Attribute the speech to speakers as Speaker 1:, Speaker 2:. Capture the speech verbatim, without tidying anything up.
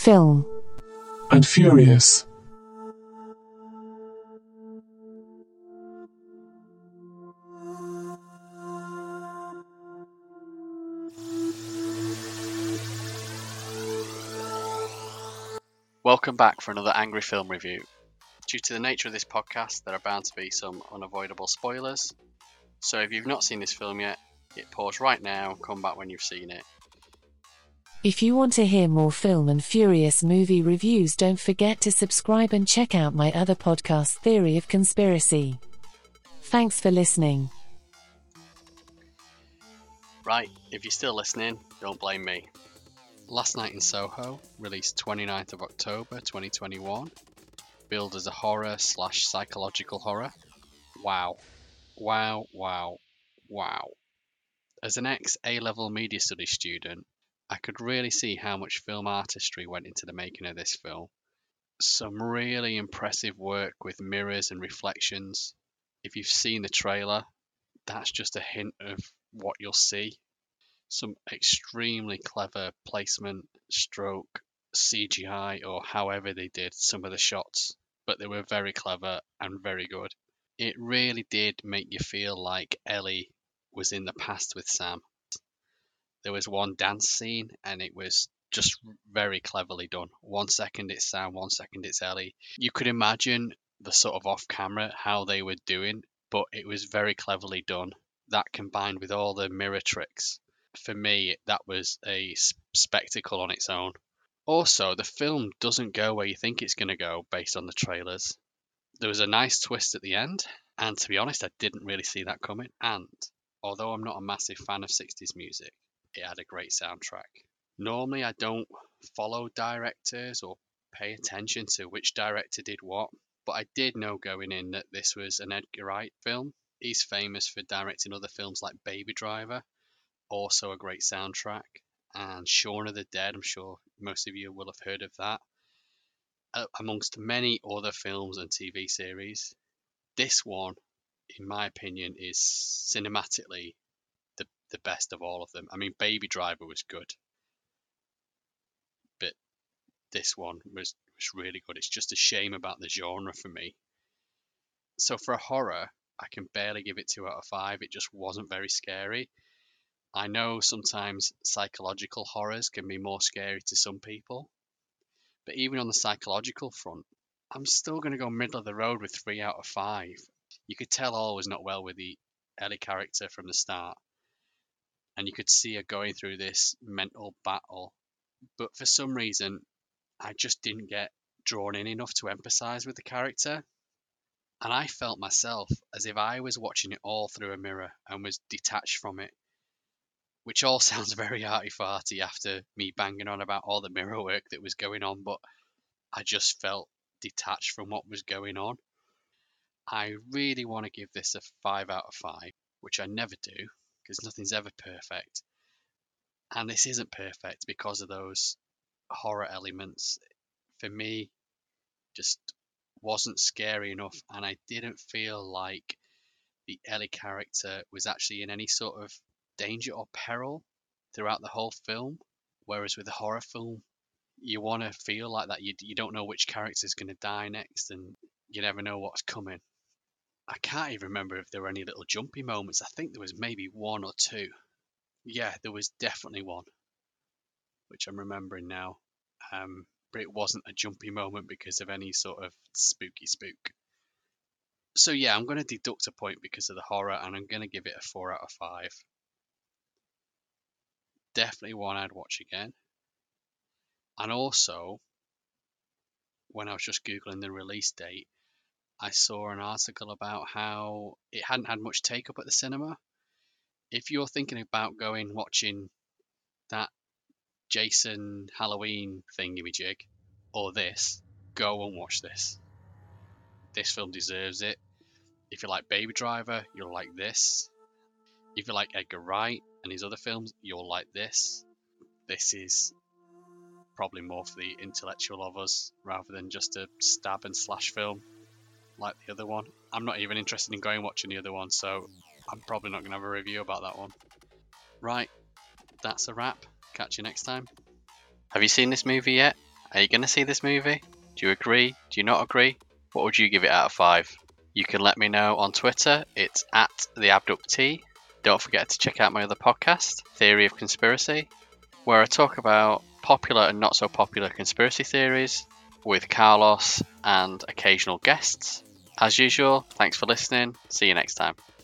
Speaker 1: film
Speaker 2: and furious.
Speaker 3: Welcome back for another Angry Film Review. Due to the nature of this podcast, there are bound to be some unavoidable spoilers. So if you've not seen this film yet, hit pause right now and come back when you've seen it.
Speaker 1: If you want to hear more film and furious movie reviews, don't forget to subscribe and check out my other podcast, Theory of Conspiracy. Thanks for listening.
Speaker 3: Right, if you're still listening, don't blame me. Last Night in Soho, released twenty-ninth of October twenty twenty-one, billed as a horror slash psychological horror. Wow. Wow, wow, wow. As an ex-A-level media studies student, I could really see how much film artistry went into the making of this film. Some really impressive work with mirrors and reflections. If you've seen the trailer, that's just a hint of what you'll see. Some extremely clever placement, stroke, C G I, or however they did some of the shots, but they were very clever and very good. It really did make you feel like Ellie was in the past with Sam. There was one dance scene and it was just very cleverly done. One second it's Sam, one second it's Ellie. You could imagine the sort of off-camera how they were doing, but it was very cleverly done. That combined with all the mirror tricks, for me, that was a spectacle on its own. Also, the film doesn't go where you think it's going to go based on the trailers. There was a nice twist at the end, and to be honest, I didn't really see that coming. And although I'm not a massive fan of sixties music, it had a great soundtrack. Normally, I don't follow directors or pay attention to which director did what, but I did know going in that this was an Edgar Wright film. He's famous for directing other films like Baby Driver, also a great soundtrack, and Shaun of the Dead. I'm sure most of you will have heard of that. Uh, amongst many other films and T V series, this one, in my opinion, is cinematically the, the best of all of them. I mean, Baby Driver was good, but this one was, was really good. It's just a shame about the genre for me. So for a horror, I can barely give it two out of five. It just wasn't very scary. I know sometimes psychological horrors can be more scary to some people, but even on the psychological front, I'm still going to go middle of the road with three out of five. You could tell all was not well with the Ellie character from the start, and you could see her going through this mental battle, but for some reason, I just didn't get drawn in enough to empathise with the character, and I felt myself as if I was watching it all through a mirror and was detached from it. Which all sounds very arty-farty after me banging on about all the mirror work that was going on, but I just felt detached from what was going on. I really want to give this a five out of five, which I never do, because nothing's ever perfect. And this isn't perfect because of those horror elements. For me, just wasn't scary enough, and I didn't feel like the Ellie character was actually in any sort of danger or peril throughout the whole film, whereas with a horror film you want to feel like that. You, you don't know which character is going to die next, and you never know what's coming. I can't even remember if there were any little jumpy moments. I think there was maybe one or two. Yeah, there was definitely one, which I'm remembering now, um, but it wasn't a jumpy moment because of any sort of spooky spook. So yeah, I'm going to deduct a point because of the horror, and I'm going to give it a four out of five. Definitely one I'd watch again. And also, when I was just Googling the release date, I saw an article about how it hadn't had much take up at the cinema. If you're thinking about going watching that Jason Halloween thingamajig or this, go and watch this. This film deserves it. If you like Baby Driver, you'll like this. If you like Edgar Wright and his other films, you'll like this. This is probably more for the intellectual of us rather than just a stab and slash film like the other one. I'm not even interested in going and watching the other one, so I'm probably not going to have a review about that one. Right, that's a wrap. Catch you next time. Have you seen this movie yet? Are you going to see this movie? Do you agree? Do you not agree? What would you give it out of five? You can let me know on Twitter. It's at the Abductee. Don't forget to check out my other podcast, Theory of Conspiracy, where I talk about popular and not so popular conspiracy theories with Carlos and occasional guests. As usual, thanks for listening. See you next time.